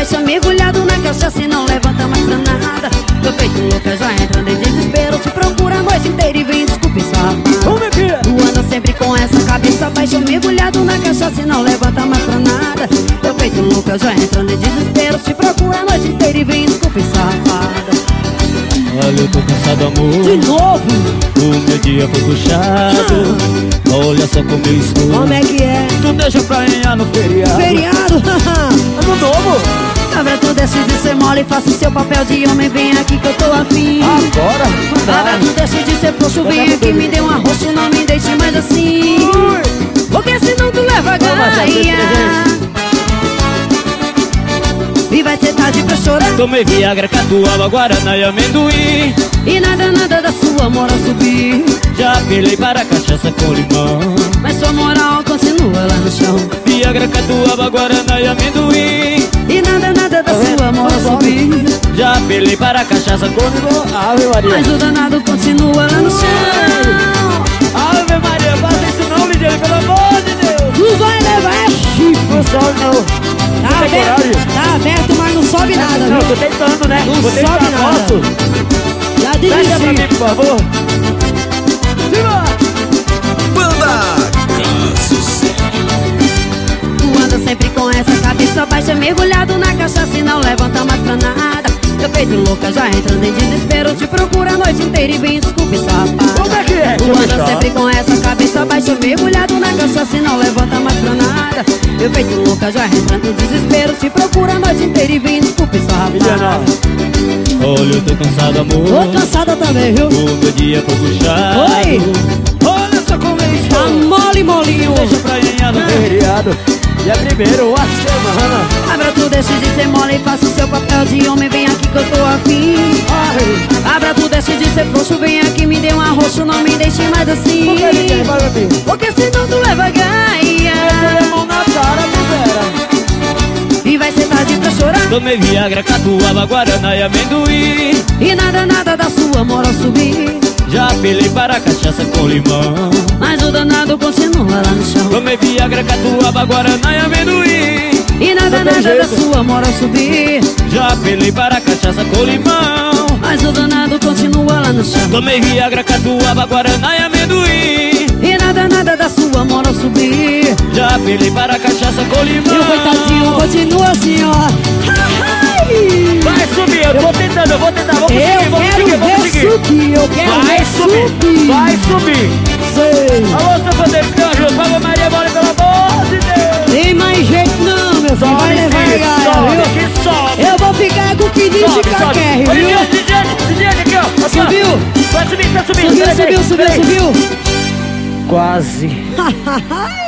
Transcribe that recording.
baixa, mergulhado na cachaça e não levanta mais pra nada. Tô feito louca, já entrando em desespero. Te procura a noite inteira e vem desculpa, safado. Como é que é? Tu anda sempre com essa cabeça baixa, mergulhado na cachaça e não levanta mais pra nada. Tô feito louca, já entrando em desespero. Te procura a noite inteira e vem desculpa, safada. Olha, eu tô cansado, amor. De novo? O meu dia foi puxado. Olha só como eu estou. Como é que é? Tu deixa pra ganhar no feriado. Feriado? Ano novo. Cabra, tu deixa de ser mole, faça o seu papel de homem. Vem aqui que eu tô afim. Agora não dá. Cabra, tu deixa de ser frouxo. Vem aqui, me dê um arroxo. Não me deixe mais assim. Porque senão tu leva a gaia e vai ser tarde pra chorar. Tomei Viagra, catuaba, guaraná e amendoim. E nada, nada da sua moral subir. Já apelei para a cachaça com limão. Mas sua moral continua lá no chão. Viagra, catuaba, guaraná e amendoim. E nada, nada da sua moral subir. Já apelei para a cachaça com limão. Ave Maria. Mas o danado continua lá no chão. Ave Maria, faça isso não, Lidiane, pelo amor de Deus. Tu vai levar chifre. Não sobe não. Tá aberto, tá aberto, mas não sobe nada, Não, viu? tô tentando, né? Não Vou sobe tentar, nada. posso? Já Pega pra mim, dirigi. por favor. Viva! Banda Caso Sério. Tu anda sempre com essa cabeça baixa, mergulhado na cachaça e não levanta mais pra nada. Eu feito louca, já entrando em desespero. Te procura a noite inteira e vem desculpa, safada. Como é que é? Tu anda sempre com essa cabeça baixa, mergulhado na cachaça e não levanta mais pra nada. Eu feito louca, já entrando em desespero. Te procura a noite inteira e vem desculpa, Lidiana, safada. olha, eu tô cansado, amor. Tô cansada também, viu? O meu dia foi puxado. Oi. Olha só como eu estou. Tá mole, molinho. Deixa pra ganhar no feriado. E é primeiro a semana. Abra, tu deixa de ser mole e faça o seu papel de homem. Vem aqui que eu tô afim. Ai, Abra, tu deixa de ser frouxo. Vem aqui, me dê um arroxo. Não me deixe mais assim. por que ninguém vai pra mim? Porque senão tu leva Põe a gaia mão na cara, miséria. e vai ser tarde pra chorar. Tomei Viagra, catuaba, guaraná e amendoim. E nada, nada da sua moral subir. Já apelei para a cachaça com limão. Mas o danado continua lá no chão. Tomei Viagra, catuaba, guaraná e amendoim. E nada, Não tem nada da jeito. sua moral subir. Já apelei para a cachaça com limão. Mas o danado continua lá no chão. Tomei Viagra, catuaba, guaraná e amendoim. E nada, nada da sua moral subir. Já apelei para a cachaça com limão. E o coitadinho continua assim, ó. Vai subir, eu vou tentando, eu vou tentar, vou conseguir, Eu vou quero conseguir, vou ver conseguir. subir, eu quero Vai ver subir, vai subir. Sei. Alô, seu Vandeiro, que ajuda, Pablo Maria, bora, pelo amor de Deus. Tem mais jeito não, meu filho. Vai levar a sobe, gaia, aqui sobe. viu? Eu vou ficar com o que diz de caquerre, Olha, viu? Lidiane, aqui, ó. Aqui, ó. Subiu? Vai subir, tá subindo. Subiu, peraí, subiu, subiu, peraí. subiu. Quase.